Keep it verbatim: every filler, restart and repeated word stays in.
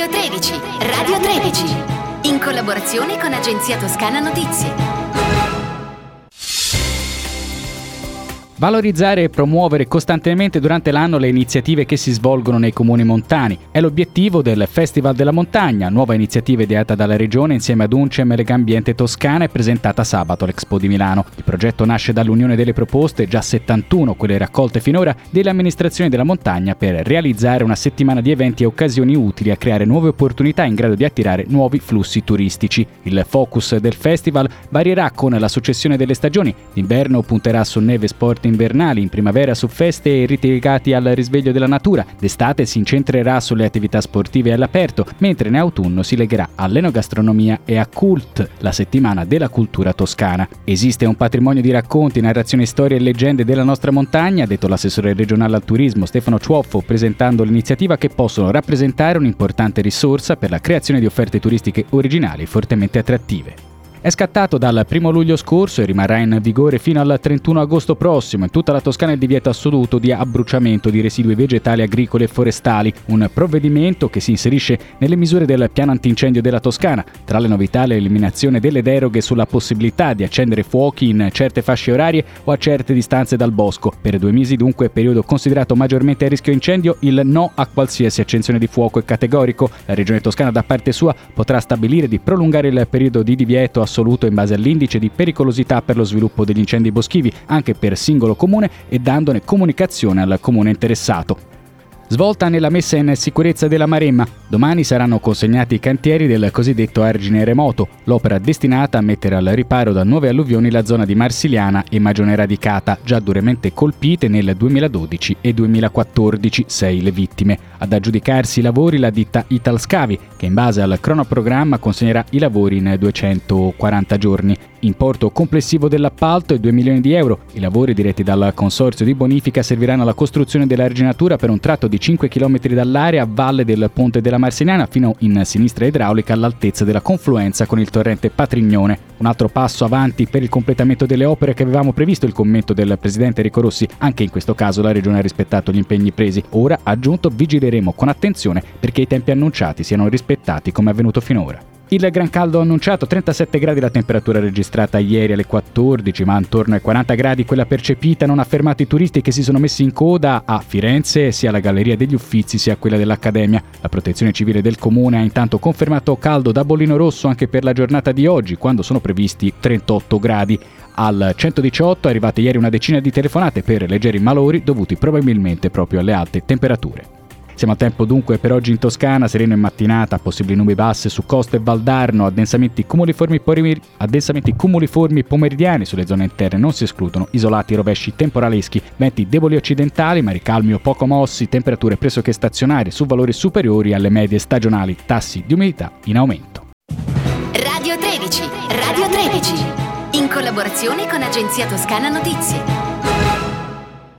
Radio tredici, Radio tredici, in collaborazione con Agenzia Toscana Notizie. Valorizzare e promuovere costantemente durante l'anno le iniziative che si svolgono nei comuni montani. È l'obiettivo del Festival della Montagna, nuova iniziativa ideata dalla Regione insieme ad Uncem e Legambiente Toscana e presentata sabato all'Expo di Milano. Il progetto nasce dall'unione delle proposte, già settantuno quelle raccolte finora, delle amministrazioni della montagna per realizzare una settimana di eventi e occasioni utili a creare nuove opportunità in grado di attirare nuovi flussi turistici. Il focus del festival varierà con la successione delle stagioni. L'inverno punterà su neve, sport invernali, in primavera su feste e riti legati al risveglio della natura, d'estate si incentrerà sulle attività sportive all'aperto, mentre in autunno si legherà all'enogastronomia e a Cult, la settimana della cultura toscana. Esiste un patrimonio di racconti, narrazioni, storie e leggende della nostra montagna, ha detto l'assessore regionale al turismo Stefano Ciuoffo, presentando l'iniziativa, che possono rappresentare un'importante risorsa per la creazione di offerte turistiche originali fortemente attrattive. È scattato dal primo luglio scorso e rimarrà in vigore fino al trentuno agosto prossimo in tutta la Toscana il divieto assoluto di abbruciamento di residui vegetali, agricoli e forestali, un provvedimento che si inserisce nelle misure del piano antincendio della Toscana. Tra le novità l'eliminazione delle deroghe sulla possibilità di accendere fuochi in certe fasce orarie o a certe distanze dal bosco. Per due mesi dunque, periodo considerato maggiormente a rischio incendio, il no a qualsiasi accensione di fuoco è categorico. La Regione Toscana da parte sua potrà stabilire di prolungare il periodo di divieto assoluto in base all'indice di pericolosità per lo sviluppo degli incendi boschivi, anche per singolo comune, e dandone comunicazione al comune interessato. Svolta nella messa in sicurezza della Maremma. Domani saranno consegnati i cantieri del cosiddetto argine remoto, l'opera destinata a mettere al riparo da nuove alluvioni la zona di Marsiliana e Magione Radicata, già duramente colpite nel duemiladodici e duemilaquattordici, sei le vittime. Ad aggiudicarsi i lavori la ditta Italscavi, che in base al cronoprogramma consegnerà i lavori in duecentoquaranta giorni. Importo complessivo dell'appalto è due milioni di euro. I lavori diretti dal consorzio di bonifica serviranno alla costruzione dell'arginatura per un tratto di cinque chilometri dall'area a valle del ponte della Marsiliana fino in sinistra idraulica all'altezza della confluenza con il torrente Patrignone. Un altro passo avanti per il completamento delle opere che avevamo previsto, il commento del presidente Enrico Rossi. Anche in questo caso la Regione ha rispettato gli impegni presi. Ora, ha aggiunto, vigileremo con attenzione perché i tempi annunciati siano rispettati come è avvenuto finora. Il gran caldo annunciato, trentasette gradi la temperatura registrata ieri alle quattordici, ma intorno ai quaranta gradi quella percepita, non ha fermato i turisti che si sono messi in coda a Firenze, sia alla Galleria degli Uffizi sia a quella dell'Accademia. La Protezione Civile del Comune ha intanto confermato caldo da bollino rosso anche per la giornata di oggi, quando sono previsti trentotto gradi. Al centodiciotto è arrivata ieri una decina di telefonate per leggeri malori dovuti probabilmente proprio alle alte temperature. Siamo a tempo dunque per oggi in Toscana, sereno in mattinata, possibili nubi basse su Costa e Valdarno, addensamenti cumuliformi, pomer- addensamenti cumuliformi pomeridiani sulle zone interne non si escludono, isolati rovesci temporaleschi, venti deboli occidentali ma ricalmi o poco mossi, temperature pressoché stazionarie su valori superiori alle medie stagionali, tassi di umidità in aumento. Radio tredici, Radio tredici, in collaborazione con Agenzia Toscana Notizie.